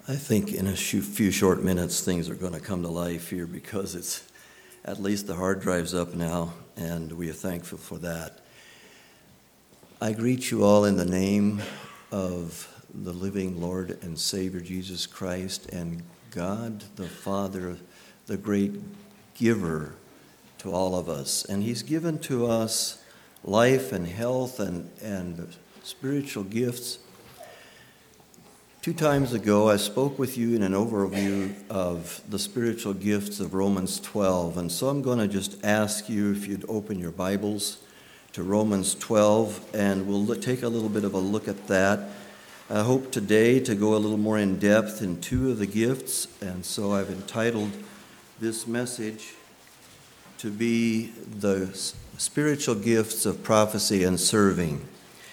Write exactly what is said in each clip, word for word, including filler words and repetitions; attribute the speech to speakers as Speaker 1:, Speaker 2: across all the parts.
Speaker 1: I think in a few short minutes things are going to come to life here because it's at least the hard drive's up now, and we are thankful for that. I greet you all in the name of the living Lord and Savior Jesus Christ and God the Father, the great giver to all of us. And He's given to us life and health and, and spiritual gifts. Two times ago, I spoke with you in an overview of the spiritual gifts of Romans twelve, and so I'm going to just ask you if you'd open your Bibles to Romans twelve, and we'll take a little bit of a look at that. I hope today to go a little more in depth in two of the gifts, and so I've entitled this message to be the spiritual gifts of prophecy and serving.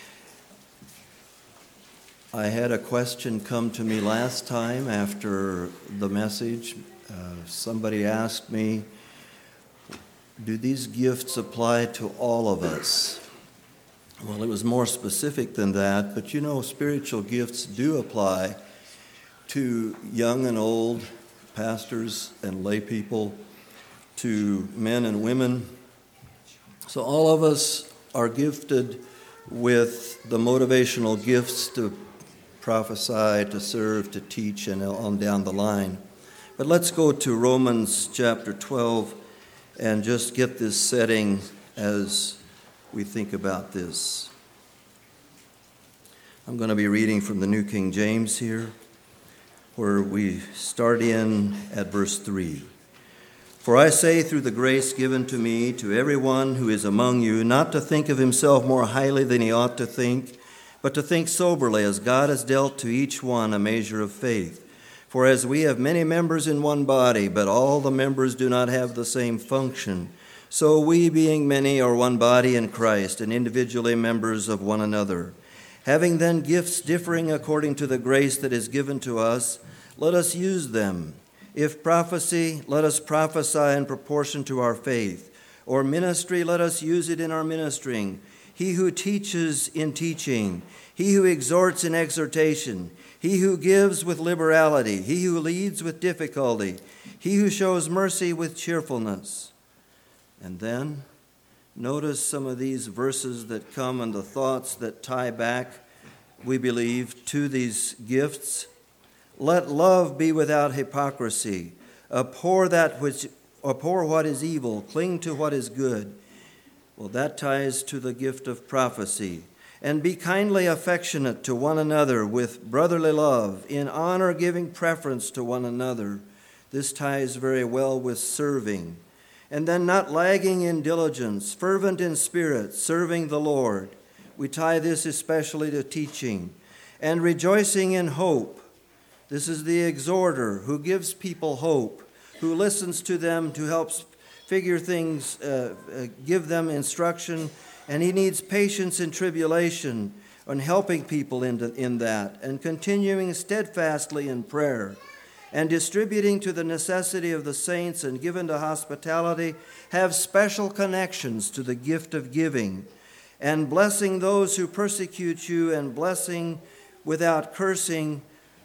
Speaker 1: I had a question come to me last time after the message. Uh, somebody asked me, do these gifts apply to all of us? Well, it was more specific than that, but you know, spiritual gifts do apply to young and old, pastors and lay people, to men and women. So all of us are gifted with the motivational gifts to prophesy, to serve, to teach, and on down the line. But let's go to Romans chapter twelve and just get this setting as we think about this. I'm going to be reading from the New King James here, where we start in at verse three. For I say through the grace given to me to everyone who is among you, not to think of himself more highly than he ought to think, but to think soberly, as God has dealt to each one a measure of faith. For as we have many members in one body, but all the members do not have the same function, so we, being many, are one body in Christ, and individually members of one another. Having then gifts differing according to the grace that is given to us, let us use them. If prophecy, let us prophesy in proportion to our faith. Or ministry, let us use it in our ministering. He who teaches in teaching, he who exhorts in exhortation, he who gives with liberality, he who leads with difficulty, he who shows mercy with cheerfulness. And then notice some of these verses that come and the thoughts that tie back, we believe, to these gifts. Let love be without hypocrisy. Abhor that which, abhor what is evil. Cling to what is good. Well, that ties to the gift of prophecy. And be kindly affectionate to one another with brotherly love, in honor giving preference to one another. This ties very well with serving. And then not lagging in diligence, fervent in spirit, serving the Lord. We tie this especially to teaching. And rejoicing in hope. This is the exhorter who gives people hope, who listens to them to help figure things, uh, uh, give them instruction, and he needs patience in tribulation and helping people in, in that, and continuing steadfastly in prayer, and distributing to the necessity of the saints and given to hospitality, have special connections to the gift of giving, and blessing those who persecute you, and blessing without cursing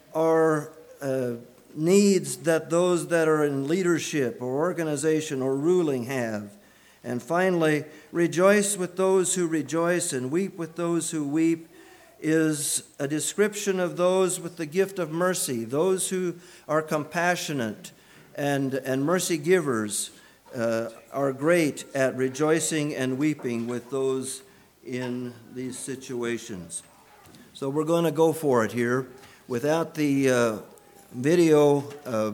Speaker 1: are uh, needs that those that are in leadership or organization or ruling have. And finally, rejoice with those who rejoice and weep with those who weep is a description of those with the gift of mercy, those who are compassionate and, and mercy givers uh, are great at rejoicing and weeping with those in these situations. So we're going to go for it here. Without the uh, video uh,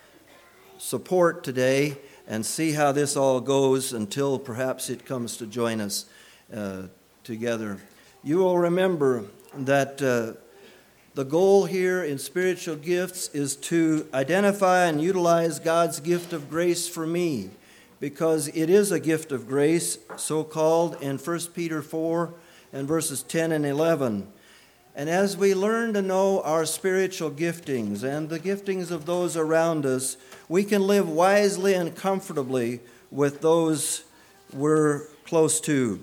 Speaker 1: support today, and see how this all goes until perhaps it comes to join us uh, together. You will remember that uh, the goal here in spiritual gifts is to identify and utilize God's gift of grace for me, because it is a gift of grace, so called in First Peter four and verses ten and eleven. And as we learn to know our spiritual giftings and the giftings of those around us, we can live wisely and comfortably with those we're close to.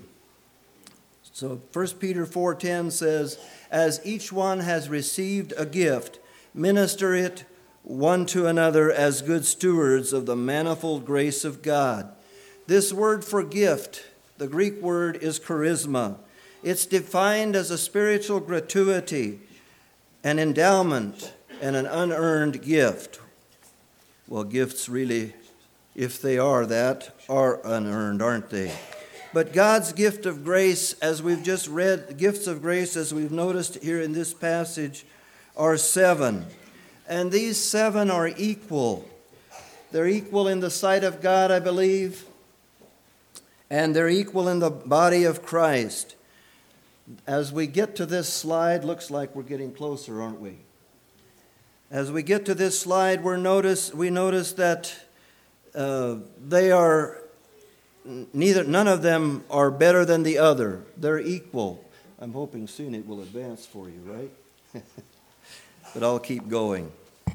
Speaker 1: So First Peter four ten says, as each one has received a gift, minister it one to another as good stewards of the manifold grace of God. This word for gift, the Greek word is charisma. It's defined as a spiritual gratuity, an endowment, and an unearned gift. Well, gifts really, if they are that, are unearned, aren't they? But God's gift of grace, as we've just read, gifts of grace, as we've noticed here in this passage, are seven. And these seven are equal. They're equal in the sight of God, I believe, and they're equal in the body of Christ. As we get to this slide, looks like we're getting closer, aren't we? As we get to this slide, we're notice, we notice that uh, they are, neither, none of them are better than the other. They're equal. I'm hoping soon it will advance for you, right? But I'll keep going.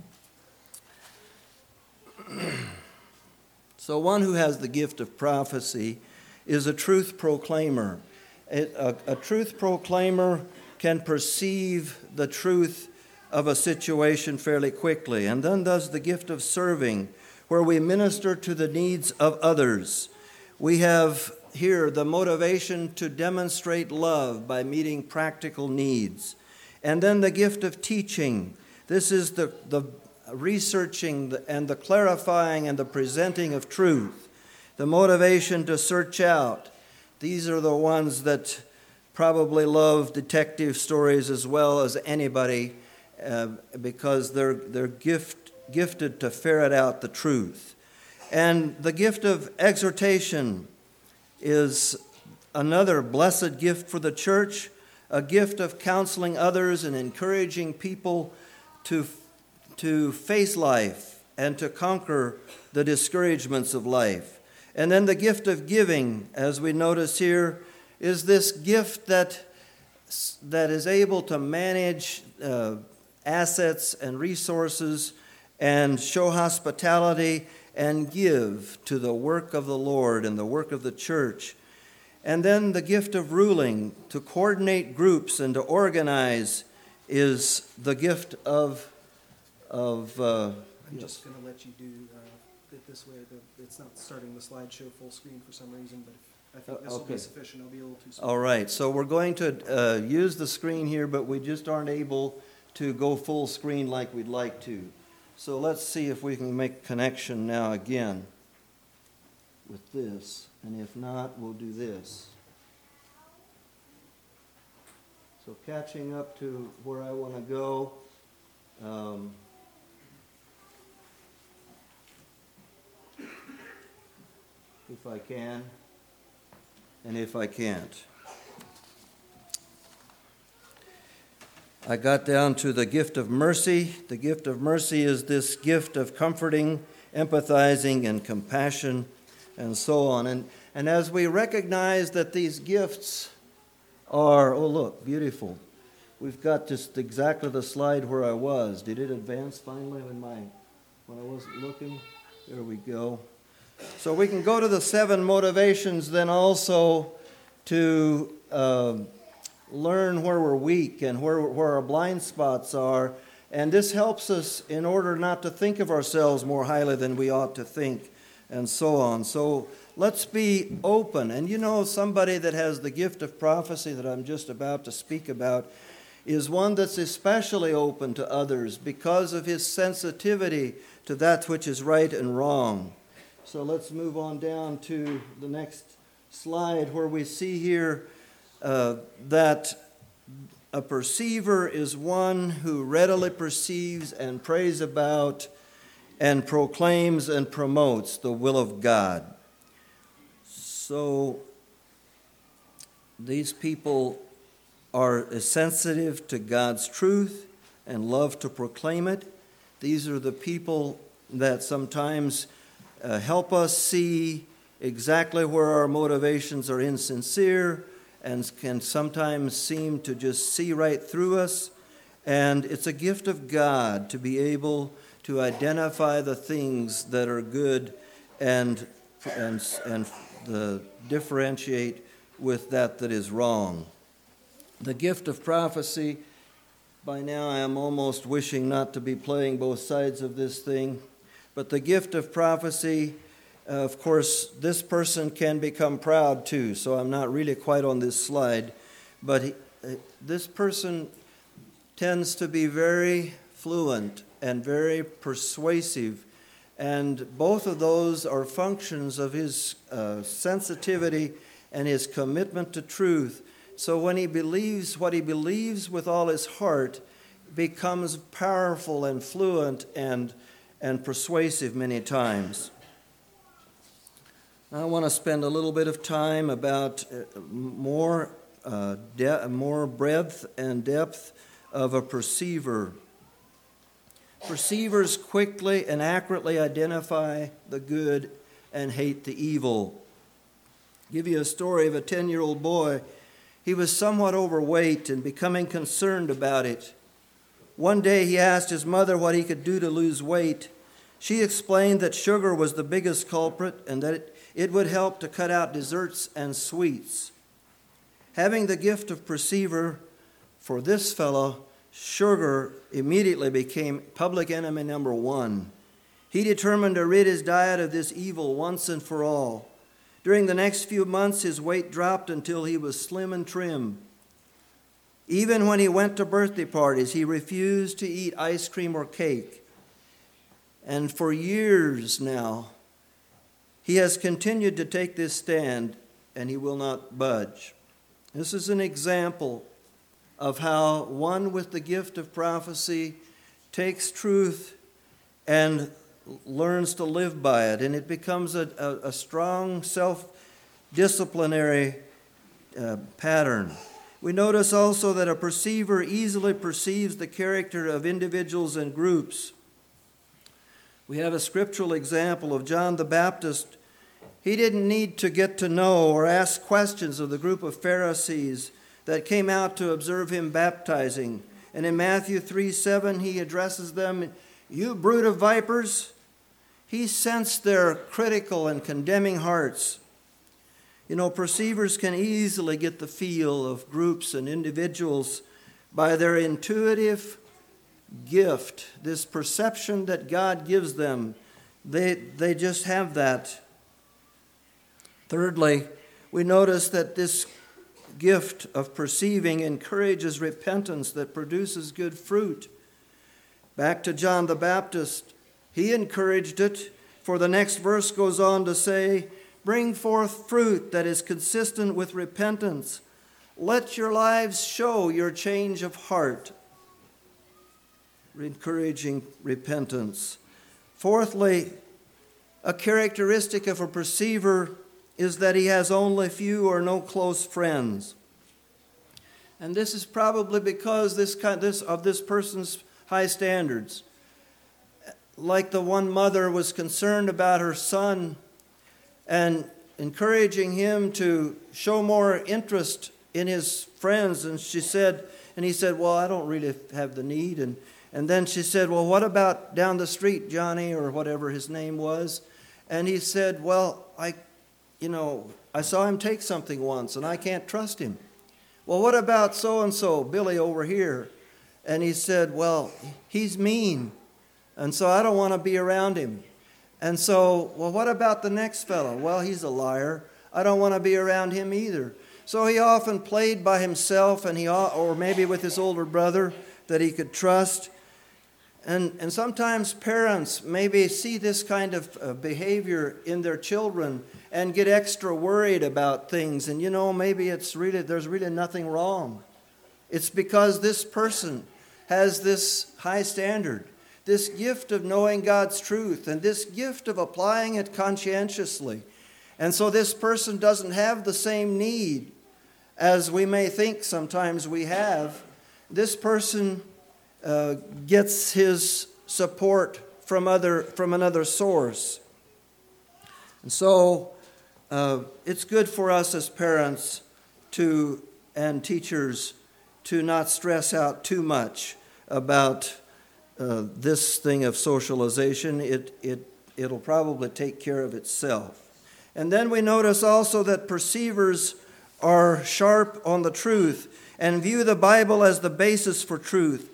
Speaker 1: So one who has the gift of prophecy is a truth proclaimer. A, a, a truth proclaimer can perceive the truth of a situation fairly quickly. And then does the gift of serving, where we minister to the needs of others. We have here the motivation to demonstrate love by meeting practical needs. And then the gift of teaching. This is the, the researching and the clarifying and the presenting of truth. The motivation to search out. These are the ones that probably love detective stories as well as anybody uh, because they're, they're gift, gifted to ferret out the truth. And the gift of exhortation is another blessed gift for the church, a gift of counseling others and encouraging people to, to face life and to conquer the discouragements of life. And then the gift of giving, as we notice here, is this gift that, that is able to manage uh, assets and resources and show hospitality and give to the work of the Lord and the work of the church. And then the gift of ruling, to coordinate groups and to organize, is the gift of... of uh,
Speaker 2: I'm just going to let you do uh, it this way. The, it's not starting the slideshow full screen for some reason, but if, I think this
Speaker 1: Uh,
Speaker 2: will be
Speaker 1: okay.
Speaker 2: sufficient. I'll be a little too small.
Speaker 1: All right, so we're going to uh, use the screen here, but we just aren't able to go full screen like we'd like to. So let's see if we can make connection now again with this, and if not, we'll do this. So catching up to where I want to go. Um, if I can, and if I can't. I got down to the gift of mercy. The gift of mercy is this gift of comforting, empathizing, and compassion, and so on. And, and as we recognize that these gifts are, oh look, beautiful. We've got just exactly the slide where I was. Did it advance finally when, my, when I wasn't looking? There we go. So we can go to the seven motivations then also to uh, learn where we're weak and where, where our blind spots are. And this helps us in order not to think of ourselves more highly than we ought to think, and so on. So let's be open. And you know, somebody that has the gift of prophecy that I'm just about to speak about is one that's especially open to others because of his sensitivity to that which is right and wrong. So let's move on down to the next slide where we see here uh, that a perceiver is one who readily perceives and prays about and proclaims and promotes the will of God. So these people are sensitive to God's truth and love to proclaim it. These are the people that sometimes uh, help us see exactly where our motivations are insincere and can sometimes seem to just see right through us. And it's a gift of God to be able to identify the things that are good and and and the differentiate with that that is wrong. The gift of prophecy by now I am almost wishing not to be playing both sides of this thing. But the gift of prophecy, uh, of course, this person can become proud too, so I'm not really quite on this slide. But he, uh, this person tends to be very fluent and very persuasive, and both of those are functions of his uh, sensitivity and his commitment to truth. So when he believes what he believes with all his heart, becomes powerful and fluent and, and persuasive many times. I want to spend a little bit of time about uh, more, uh, de- more breadth and depth of a perceiver. Perceivers quickly and accurately identify the good and hate the evil. I'll give you a story of a ten-year-old boy. He was somewhat overweight and becoming concerned about it. One day he asked his mother what he could do to lose weight. She explained that sugar was the biggest culprit and that it, it would help to cut out desserts and sweets. Having the gift of perceiver, for this fellow, sugar immediately became public enemy number one. He determined to rid his diet of this evil once and for all. During the next few months, his weight dropped until he was slim and trim. Even when he went to birthday parties, he refused to eat ice cream or cake. And for years now, he has continued to take this stand, and he will not budge. This is an example of how one with the gift of prophecy takes truth and learns to live by it, and it becomes a, a, a strong self-disciplinary uh, pattern. We notice also that a perceiver easily perceives the character of individuals and groups. We have a scriptural example of John the Baptist. He didn't need to get to know or ask questions of the group of Pharisees that came out to observe him baptizing. And in Matthew three seven, he addresses them, "You brood of vipers." He sensed their critical and condemning hearts. You know, perceivers can easily get the feel of groups and individuals by their intuitive gift, this perception that God gives them. They, they just have that. Thirdly, we notice that this gift of perceiving encourages repentance that produces good fruit. Back to John the Baptist, he encouraged it, for the next verse goes on to say, "Bring forth fruit that is consistent with repentance. Let your lives show your change of heart." Encouraging repentance. Fourthly, a characteristic of a perceiver is that he has only few or no close friends. And this is probably because this kind, this, of this person's high standards. Like the one mother was concerned about her son and encouraging him to show more interest in his friends. And she said, and he said, "Well, I don't really have the need." And, and then she said, "Well, what about down the street, Johnny," or whatever his name was? And he said, "Well, I, you know, I saw him take something once and I can't trust him." "Well, what about so-and-so, Billy over here?" And he said, "Well, he's mean. And so I don't want to be around him." And so, "Well, what about the next fellow?" "Well, he's a liar. I don't want to be around him either." So he often played by himself, and he, or maybe with his older brother that he could trust. And, and sometimes parents maybe see this kind of uh, behavior in their children and get extra worried about things. And you know, maybe it's really, there's really nothing wrong. It's because this person has this high standard, this gift of knowing God's truth, and this gift of applying it conscientiously. And so this person doesn't have the same need as we may think sometimes we have. This person uh, gets his support from other from another source. And so uh, it's good for us as parents to and teachers to not stress out too much about uh, this thing of socialization. It, it, it'll probably take care of itself. And then we notice also that perceivers are sharp on the truth and view the Bible as the basis for truth.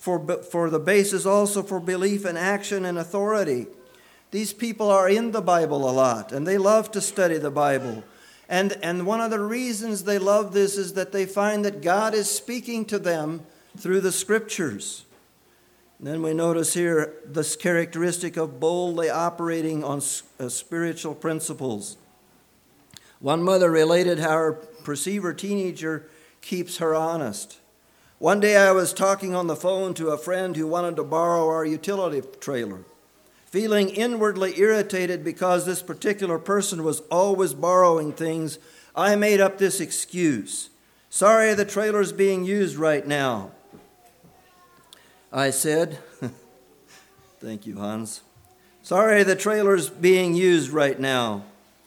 Speaker 1: for, for the basis also for belief in action and authority. These people are in the Bible a lot, and they love to study the Bible. And, and one of the reasons they love this is that they find that God is speaking to them through the Scriptures. And then we notice here this characteristic of boldly operating on uh, spiritual principles. One mother related how her perceiver teenager keeps her honest. One day I was talking on the phone to a friend who wanted to borrow our utility trailer. Feeling inwardly irritated because this particular person was always borrowing things, I made up this excuse. Sorry, the trailer's being used right now. I said, thank you, Hans. Sorry, the trailer's being used right now.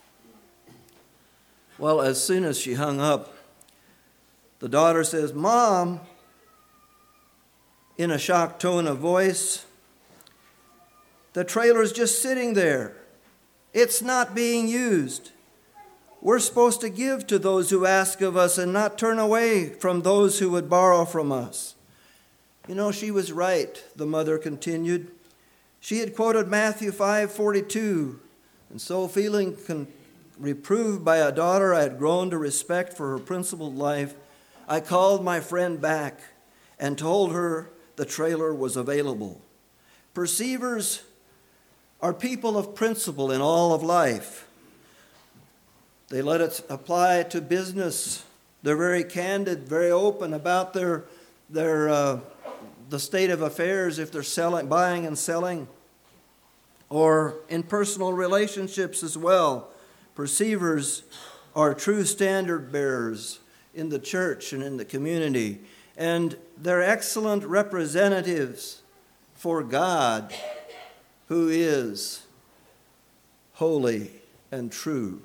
Speaker 1: Well, as soon as she hung up, the daughter says, Mom, in a shocked tone of voice, the trailer's just sitting there. It's not being used. We're supposed to give to those who ask of us and not turn away from those who would borrow from us. You know, she was right, the mother continued. She had quoted Matthew five forty-two, and so feeling con- reproved by a daughter I had grown to respect for her principled life, I called my friend back and told her the trailer was available. Perceivers are people of principle in all of life. They let it apply to business. They're very candid, very open about their their uh, the state of affairs if they're selling, buying and selling, or in personal relationships as well. Perceivers are true standard bearers in the church and in the community, and they're excellent representatives for God, who is holy and true.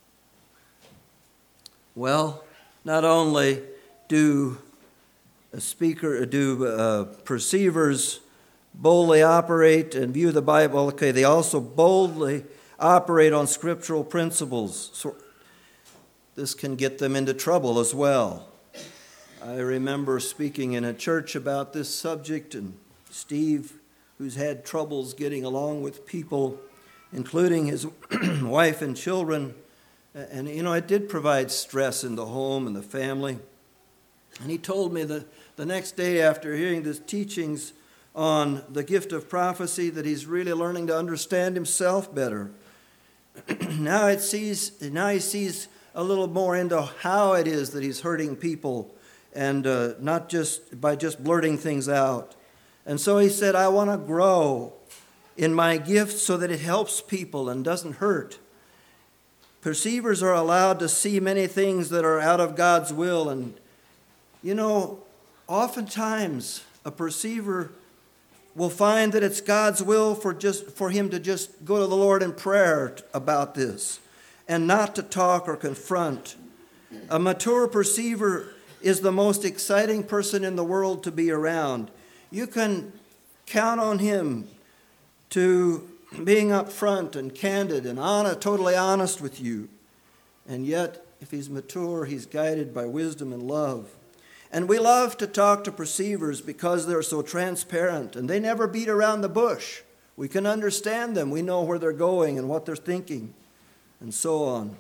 Speaker 1: Well, not only do a speaker, do uh, perceivers boldly operate and view the Bible, okay, they also boldly operate on scriptural principles. So this can get them into trouble as well. I remember speaking in a church about this subject, and Steve, who's had troubles getting along with people, including his wife and children, and, you know, it did provide stress in the home and the family. And he told me that the next day after hearing the teachings on the gift of prophecy that he's really learning to understand himself better. now it sees, now he sees a little more into how it is that he's hurting people, and uh, not just by just blurting things out. And so he said, I want to grow in my gift so that it helps people and doesn't hurt. Perceivers are allowed to see many things that are out of God's will. And, you know, oftentimes a perceiver will find that it's God's will for just for him to just go to the Lord in prayer about this and not to talk or confront. A mature perceiver is the most exciting person in the world to be around. You can count on him to being upfront and candid and honest, totally honest with you. And yet, if he's mature, he's guided by wisdom and love. And we love to talk to perceivers because they're so transparent and they never beat around the bush. We can understand them. We know where they're going and what they're thinking and so on.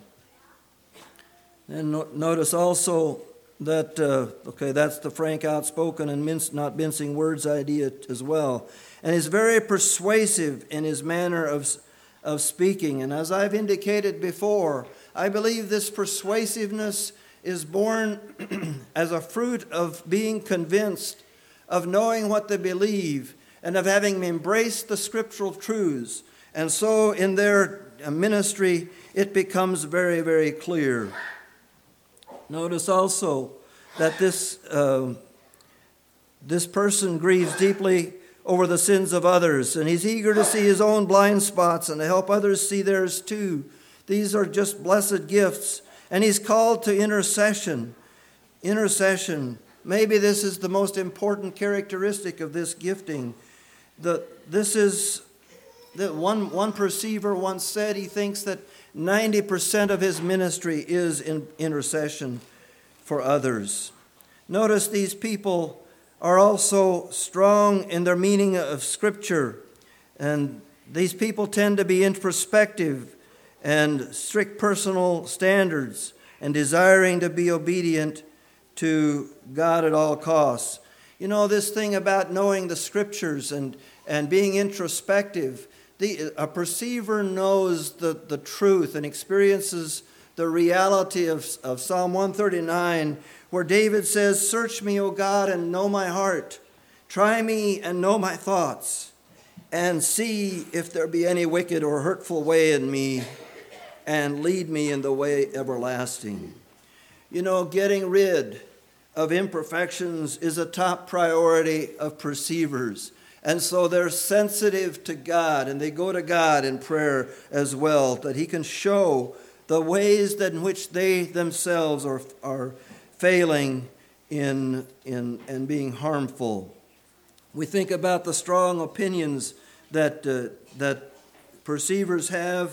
Speaker 1: And no- notice also that, uh, okay, that's the frank, outspoken, and mince, not mincing words idea as well. And he's very persuasive in his manner of, of speaking. And as I've indicated before, I believe this persuasiveness is born as a fruit of being convinced, of knowing what they believe, and of having embraced the scriptural truths. And so in their ministry, it becomes very, very clear. Notice also that this, uh, this person grieves deeply over the sins of others, and he's eager to see his own blind spots and to help others see theirs too. These are just blessed gifts. And he's called to intercession. Intercession. Maybe this is the most important characteristic of this gifting. The, this is, that one, one perceiver once said he thinks that ninety percent of his ministry is in intercession for others. Notice these people are also strong in their meaning of Scripture. And these people tend to be introspective and strict personal standards and desiring to be obedient to God at all costs. You know, this thing about knowing the Scriptures and, and being introspective, the, a perceiver knows the, the truth and experiences the reality of, of Psalm one thirty-nine, where David says, "Search me, O God, and know my heart. Try me and know my thoughts, and see if there be any wicked or hurtful way in me, and lead me in the way everlasting." You know, getting rid of imperfections is a top priority of perceivers. And so they're sensitive to God, and they go to God in prayer as well, that He can show the ways that in which they themselves are, are failing in, in and being harmful. We think about the strong opinions that, uh, that perceivers have.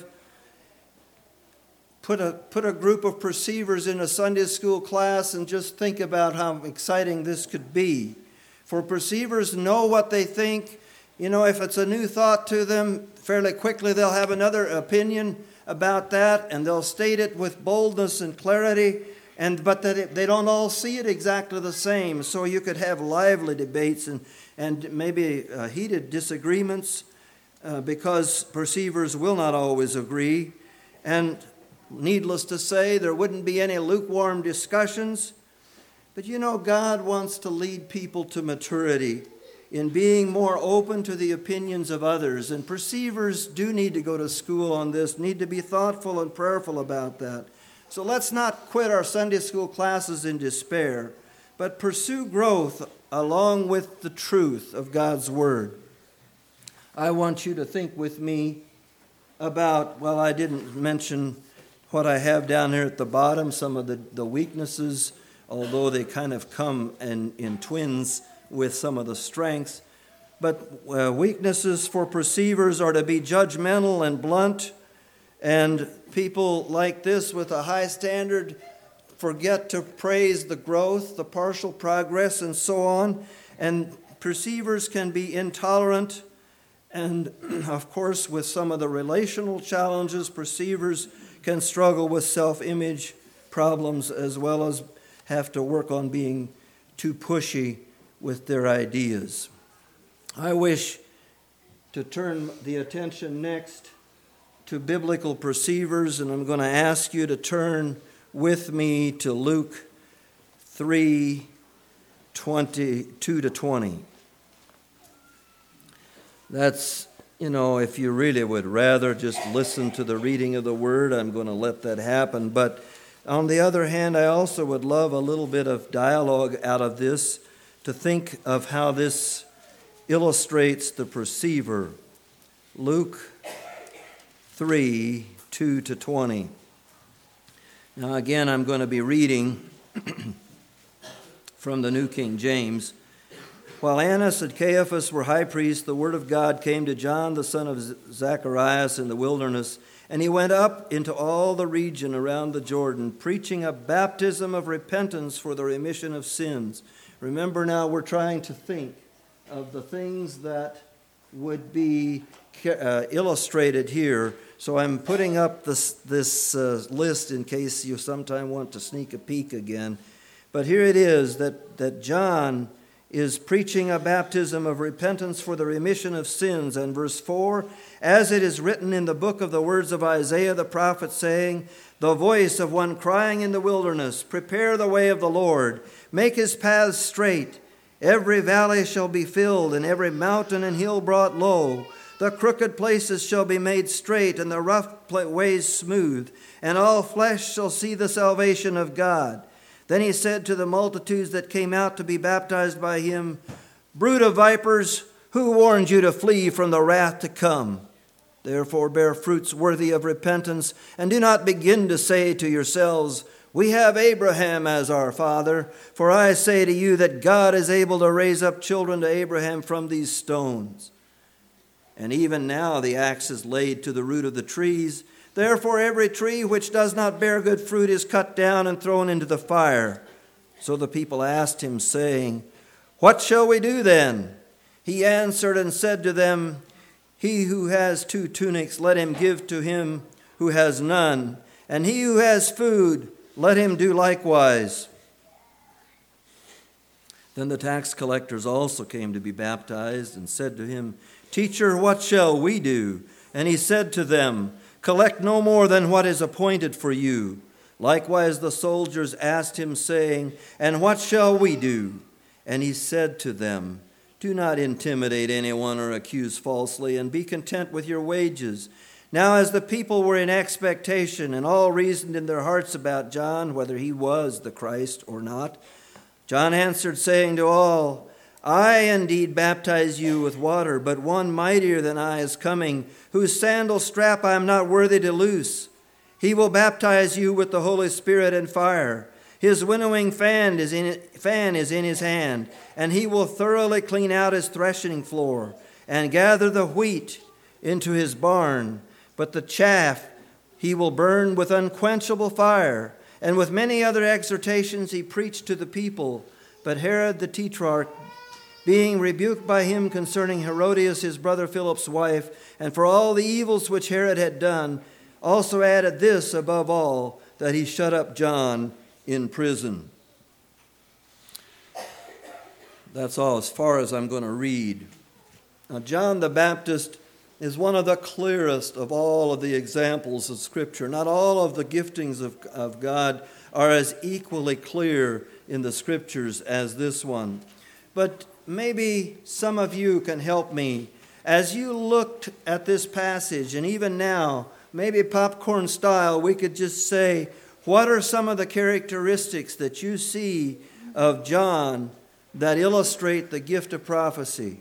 Speaker 1: Put a, put a group of perceivers in a Sunday school class and just think about how exciting this could be. For perceivers know what they think. You know, if it's a new thought to them, fairly quickly they'll have another opinion about that, and they'll state it with boldness and clarity, and but that it, they don't all see it exactly the same. So you could have lively debates and, and maybe uh, heated disagreements uh, because perceivers will not always agree. And needless to say, there wouldn't be any lukewarm discussions. But you know, God wants to lead people to maturity in being more open to the opinions of others. And perceivers do need to go to school on this, need to be thoughtful and prayerful about that. So let's not quit our Sunday school classes in despair, but pursue growth along with the truth of God's Word. I want you to think with me about, well, I didn't mention what I have down here at the bottom, some of the, the weaknesses, although they kind of come in, in twins with some of the strengths. But uh, weaknesses for perceivers are to be judgmental and blunt, and people like this with a high standard forget to praise the growth, the partial progress, and so on. And perceivers can be intolerant, and of course with some of the relational challenges, perceivers can struggle with self-image problems as well as have to work on being too pushy with their ideas. I wish to turn the attention next to biblical perceivers, and I'm going to ask you to turn with me to Luke three, twenty-two to twenty. That's, you know, if you really would rather just listen to the reading of the Word, I'm going to let that happen. But on the other hand, I also would love a little bit of dialogue out of this to think of how this illustrates the perceiver. Luke three, two to twenty. Now again, I'm going to be reading from the New King James. While Annas and Caiaphas were high priests, the word of God came to John, the son of Zacharias, in the wilderness, and he went up into all the region around the Jordan, preaching a baptism of repentance for the remission of sins. Remember now, we're trying to think of the things that would be uh, illustrated here. So I'm putting up this, this uh, list in case you sometime want to sneak a peek again. But here it is that, that John is preaching a baptism of repentance for the remission of sins. And verse four, as it is written in the book of the words of Isaiah the prophet, saying, the voice of one crying in the wilderness, prepare the way of the Lord, make his paths straight. Every valley shall be filled, and every mountain and hill brought low. The crooked places shall be made straight, and the rough ways smooth, and all flesh shall see the salvation of God. Then he said to the multitudes that came out to be baptized by him, brood of vipers, who warned you to flee from the wrath to come? Therefore bear fruits worthy of repentance, and do not begin to say to yourselves, we have Abraham as our father. For I say to you that God is able to raise up children to Abraham from these stones. And even now the axe is laid to the root of the trees. Therefore every tree which does not bear good fruit is cut down and thrown into the fire. So the people asked him, saying, What shall we do then? He answered and said to them, He who has two tunics, let him give to him who has none, and he who has food, let him do likewise. Then the tax collectors also came to be baptized and said to him, Teacher, what shall we do? And he said to them, Collect no more than what is appointed for you. Likewise the soldiers asked him, saying, And what shall we do? And he said to them, Do not intimidate anyone or accuse falsely, and be content with your wages. Now as the people were in expectation, and all reasoned in their hearts about John, whether he was the Christ or not, John answered, saying to all, I indeed baptize you with water, but one mightier than I is coming, whose sandal strap I am not worthy to loose. He will baptize you with the Holy Spirit and fire. His winnowing fan is in fan is in his hand, and he will thoroughly clean out his threshing floor, and gather the wheat into his barn, but the chaff he will burn with unquenchable fire. And with many other exhortations he preached to the people. But Herod the Tetrarch, being rebuked by him concerning Herodias his brother Philip's wife, and for all the evils which Herod had done, also added this above all, that he shut up John in prison. That's all as far as I'm going to read. Now, John the Baptist is one of the clearest of all of the examples of Scripture. Not all of the giftings of, of God are as equally clear in the Scriptures as this one. But maybe some of you can help me. As you looked at this passage, and even now, maybe popcorn style, we could just say, what are some of the characteristics that you see of John that illustrate the gift of prophecy?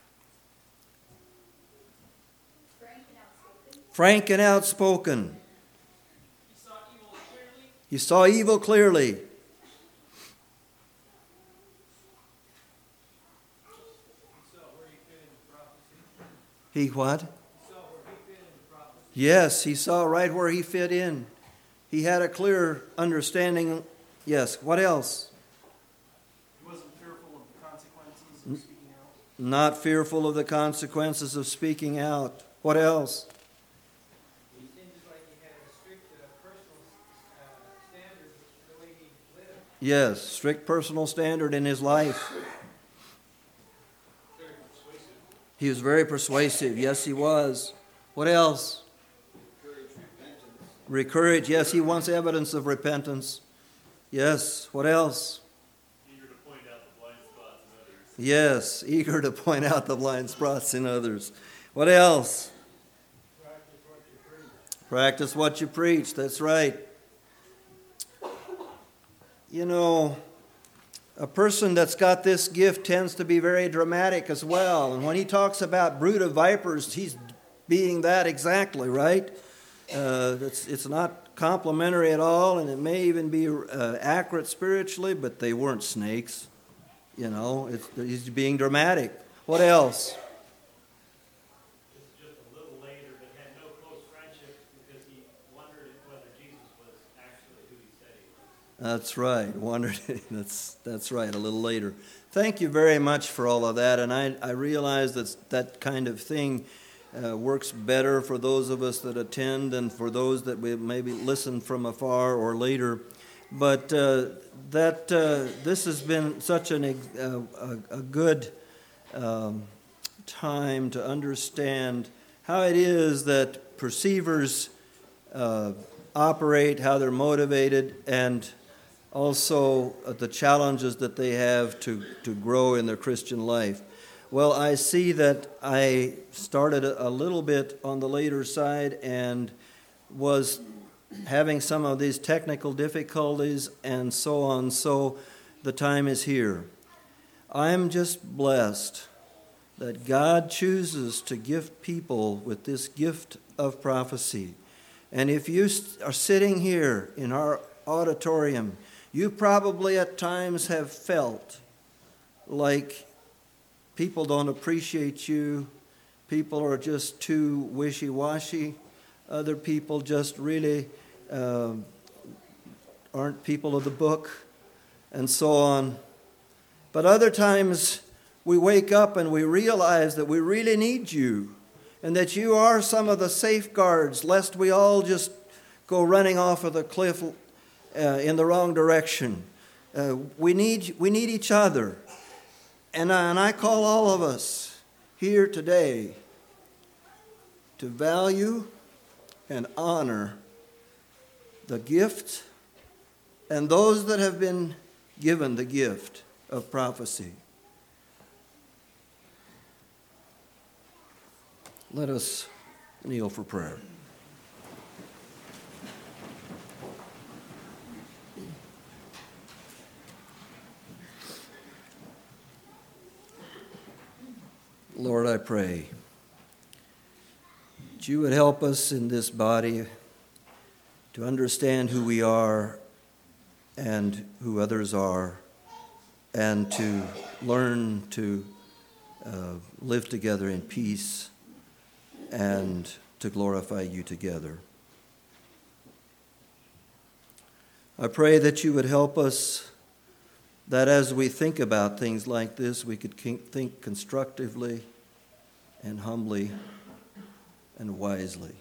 Speaker 1: Frank and outspoken.
Speaker 3: He saw evil clearly.
Speaker 1: He saw evil clearly.
Speaker 3: He saw where he fit in the prophecy.
Speaker 1: He what?
Speaker 3: He saw where he fit in the prophecy.
Speaker 1: Yes, he saw right where he fit in. He had a clear understanding. Yes, what else?
Speaker 2: He wasn't fearful of the consequences of speaking out.
Speaker 1: Not fearful of the consequences of speaking out. What else?
Speaker 3: He seems like he had a strict uh, personal uh, standard for the way he lived.
Speaker 1: Yes, strict personal standard in his life.
Speaker 3: Very persuasive.
Speaker 1: He was very persuasive. Yes, he was. What else? Courage. Yes, he wants evidence of repentance. Yes. What else?
Speaker 4: Eager to point out the blind spots in others.
Speaker 1: Yes, eager to point out the blind spots in others. What else?
Speaker 3: Practice what you preach.
Speaker 1: Practice what you preach. That's right. You know, a person that's got this gift tends to be very dramatic as well. And when he talks about brood of vipers, he's being that exactly, right? Uh, it's, it's not complimentary at all, and it may even be uh, accurate spiritually, but they weren't snakes. You know, it's, he's being dramatic. What else?
Speaker 4: Just, just a little later, but had no close friendship because he wondered if whether Jesus was actually who he said he was.
Speaker 1: That's right. Wondered. that's that's right. A little later. Thank you very much for all of that, and I I realize that that kind of thing Uh, works better for those of us that attend than for those that we maybe listen from afar or later. But uh, that uh, this has been such an, uh, a, a good um, time to understand how it is that perceivers uh, operate, how they're motivated, and also uh, the challenges that they have to, to grow in their Christian life. Well, I see that I started a little bit on the later side and was having some of these technical difficulties and so on, so the time is here. I'm just blessed that God chooses to gift people with this gift of prophecy. And if you are sitting here in our auditorium, you probably at times have felt like people don't appreciate you. People are just too wishy-washy. Other people just really uh, aren't people of the book, and so on. But other times we wake up and we realize that we really need you and that you are some of the safeguards lest we all just go running off of the cliff uh, in the wrong direction. Uh, we need we need each other. And I, and I call all of us here today to value and honor the gift and those that have been given the gift of prophecy. Let us kneel for prayer. Lord, I pray that you would help us in this body to understand who we are and who others are, and to learn to uh, live together in peace and to glorify you together. I pray that you would help us, that as we think about things like this, we could think constructively and humbly and wisely.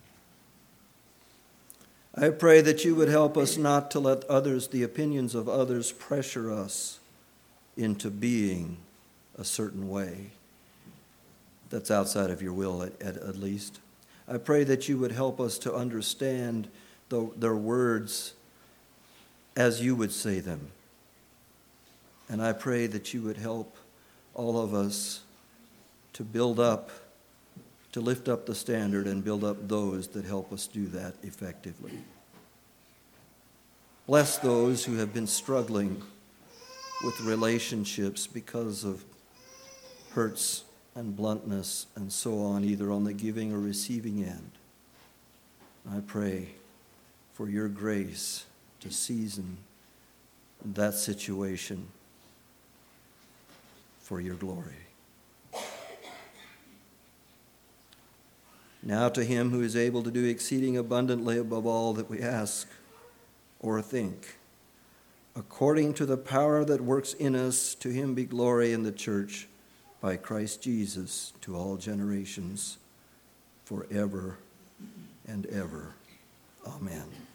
Speaker 1: I pray that you would help us not to let others, the opinions of others, pressure us into being a certain way that's outside of your will, at, at, at least. I pray that you would help us to understand the, their words as you would say them. And I pray that you would help all of us to build up, to lift up the standard and build up those that help us do that effectively. Bless those who have been struggling with relationships because of hurts and bluntness and so on, either on the giving or receiving end. I pray for your grace to season that situation for your glory. Now to him who is able to do exceeding abundantly above all that we ask or think, according to the power that works in us, to him be glory in the church by Christ Jesus to all generations, forever and ever. Amen.